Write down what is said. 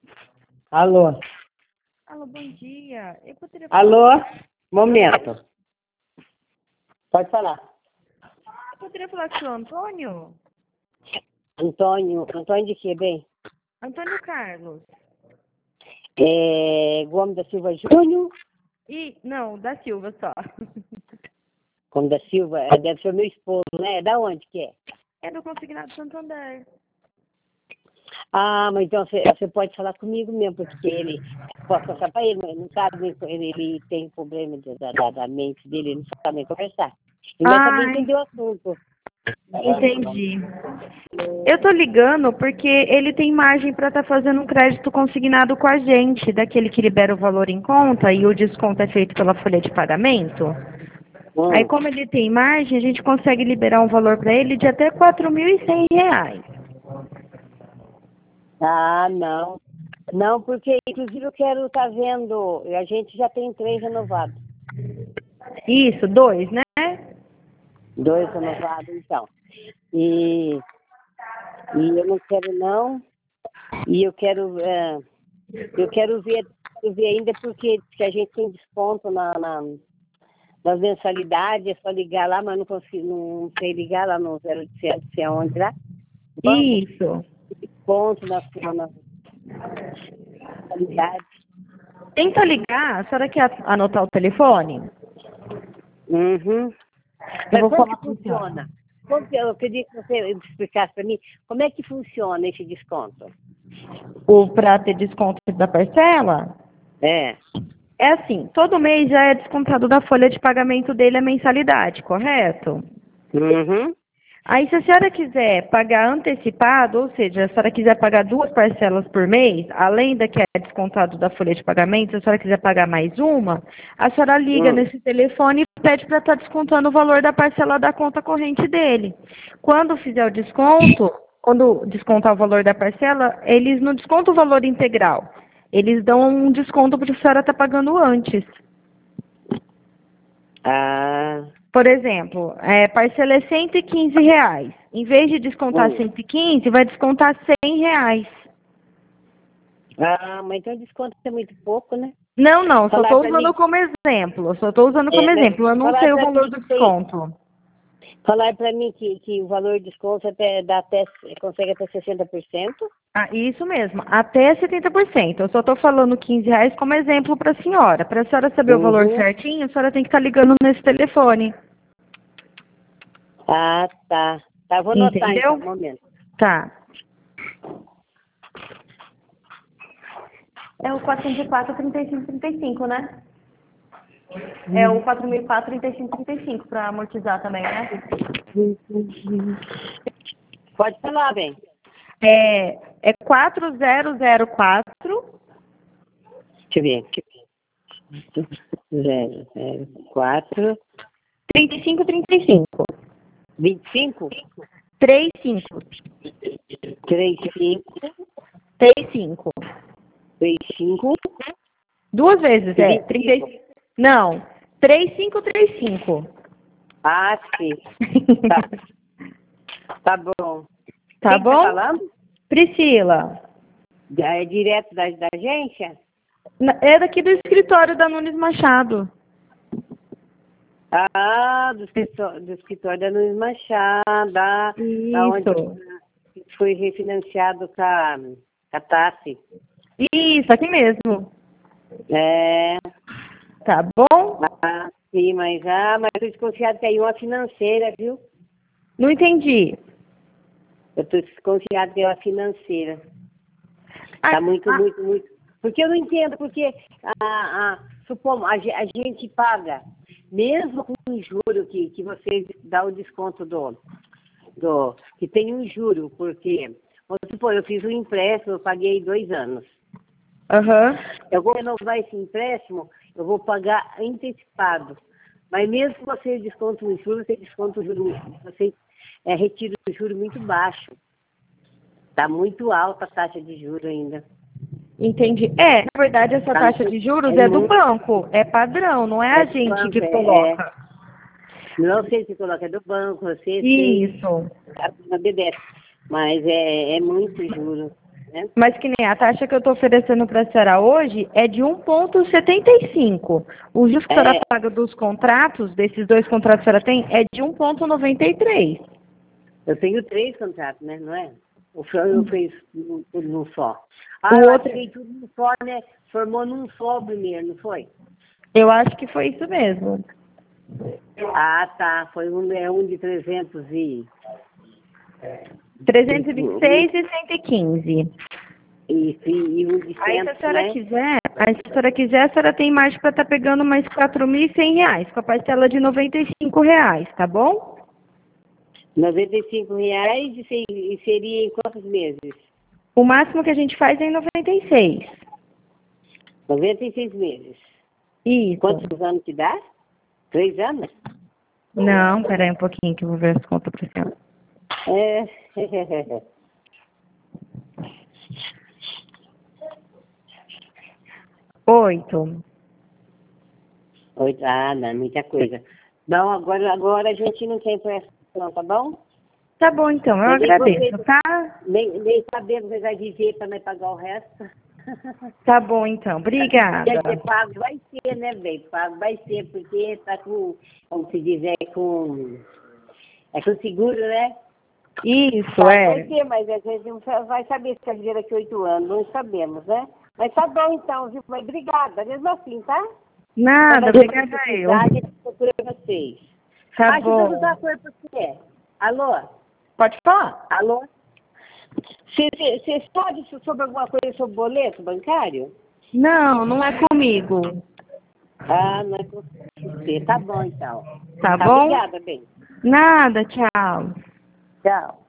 Alô? Alô, bom dia. Eu poderia falar, Alô? Momento. Pode falar. eu poderia falar com o seu Antônio? Antônio de quê, bem? Antônio Carlos. Gomes da Silva Júnior? Não, da Silva só. Gomes da Silva, deve ser meu esposo, né? Da onde que é? É do Consignado Santander. Ah, mas então você pode falar comigo mesmo, porque ele, posso passar para ele, mas não sabe, ele tem problema da mente dele, ele não sabe nem conversar. Ele vai saber Ai, entender o assunto. entendi. Eu tô ligando porque ele tem margem para estar fazendo um crédito consignado com a gente, daquele que libera o valor em conta e o desconto é feito pela folha de pagamento. Aí, Hum. como ele tem margem, a gente consegue liberar um valor para ele de até R$ 4.100. Ah, não. Não, porque inclusive eu quero estar vendo, a gente já tem 3 renovados. Isso, 2, né? 2 renovados, então. E, e eu não quero não, e eu quero ver ainda porque que a gente tem desconto nas mensalidades, é só ligar lá, mas não consigo, não sei ligar lá no 0800, sei aonde lá. Banco, Isso. desconto na mensalidade. Tenta ligar, a senhora quer anotar o telefone? Uhum. Eu Mas vou como que falar para a senhora. funciona? Eu queria que você explicasse para mim como é que funciona esse desconto. Para ter desconto da parcela, É. é assim, todo mês já é descontado da folha de pagamento dele a mensalidade, correto? Uhum. Aí, se a senhora quiser pagar antecipado, ou seja, se a senhora quiser pagar 2 parcelas por mês, além da que é descontado da folha de pagamento, se a senhora quiser pagar mais uma, a senhora liga Hum. nesse telefone e pede para estar descontando o valor da parcela da conta corrente dele. Quando fizer o desconto, quando descontar o valor da parcela, eles não descontam o valor integral. Eles dão um desconto porque a senhora está pagando antes. Ah. Por exemplo, parcela é R$ 115. Em vez de descontar Hum. 115, vai descontar R$ 100. Ah, mas então desconto é muito pouco, né? Não, não, só Falar estou para mim, usando como exemplo. Só estou usando como mas exemplo. Eu não falar sei o para valor mim do que tem, desconto. falar para mim que o valor de desconto consegue até 60%. Ah, isso mesmo, até 70%. Eu só estou falando R$ 15 como exemplo para a senhora. Para a senhora saber o valor Uhum. certinho, a senhora tem que estar ligando nesse telefone. Ah, tá. Tá, vou anotar então, Entendeu? um momento. Tá. É o 404 35 35, né? É o 4.004 35 35 para amortizar também, né? Pode falar, bem. É 4004 Deixa eu ver aqui. 004 35 35. 25 35 35 35. 35 Duas vezes, e é. 25. Não, 3535. Ah, sim. Tá, tá bom. Tá Quem que tá bom? falando? Priscila. É direto da agência? É daqui do escritório da Nunes Machado. Ah, do escritório da Luiz Machado, da onde Isso. foi refinanciado com a TASSE. Isso, aqui mesmo. É, Tá bom? sim, mas eu tô desconfiado que aí uma financeira, viu? Não entendi. Eu tô desconfiado que é uma financeira. Ah, Tá muito, ah, muito, muito. Porque eu não entendo, porque supomos, a gente paga, mesmo com o juro que vocês dão o desconto que tem um juro, porque, vamos supor, eu fiz um empréstimo, eu paguei 2 anos. aham. Eu vou renovar esse empréstimo, eu vou pagar antecipado. Mas mesmo que você desconta o juro, você desconta o juro, você retira o juro muito baixo. Está muito alta a taxa de juro ainda. Entendi. É, na verdade, essa Tá, taxa de juros é é do muito, banco. É padrão, não é é a do gente banco, que coloca. não sei se coloca, é do banco, você sei, Isso. obedece. Mas é muito juro. né? Mas que nem a taxa que eu estou oferecendo para a senhora hoje é de 1,75. O juros que a senhora paga dos contratos, desses 2 contratos que a senhora tem, é de 1,93. Eu tenho 3 contratos, né? Não é? O senhor eu fiz tudo num só. O Eu outro- achei tudo num só, né? Formou num só primeiro, não foi? Eu acho que foi isso mesmo. Ah, tá. Foi um de 300 e... 326 e 115. E um de 100, Aí, se a senhora né? quiser, a senhora tem margem para estar pegando mais R$ 4.100, com a parcela de R$ 95, tá bom? R$ 95 e seria em quantos meses? O máximo que a gente faz é em 96. 96 meses. Isso. Quantos anos que dá? 3 anos? Não, peraí um pouquinho que eu vou ver as contas para senhora. É. 8. 8, ah, não, muita coisa. Não, agora a gente não tem pressa, não, tá bom? Tá bom, então, eu Nem agradeço, você- tá? Nem sabemos que vai viver para nós pagar o resto. Tá bom, então. Obrigada. Quer dizer, pago vai ser, né, bem? Pago vai ser, porque tá com, como se diz, é com seguro, né? Isso, Pago vai é. ser, mas a gente não vai saber se vai viver daqui 8 anos, não sabemos, né? Mas tá bom então, viu? Mas obrigada, mesmo assim, tá? Nada, obrigada eu. A gente procura vocês. Tá Deixa eu bom. perguntar uma coisa pra você. Alô? Pode falar? Alô? Você sabe sobre alguma coisa sobre boleto bancário? Não, não é comigo. Ah, não é com você. Tá bom, então. Tá bom? Obrigada, bem. Nada, tchau. Tchau.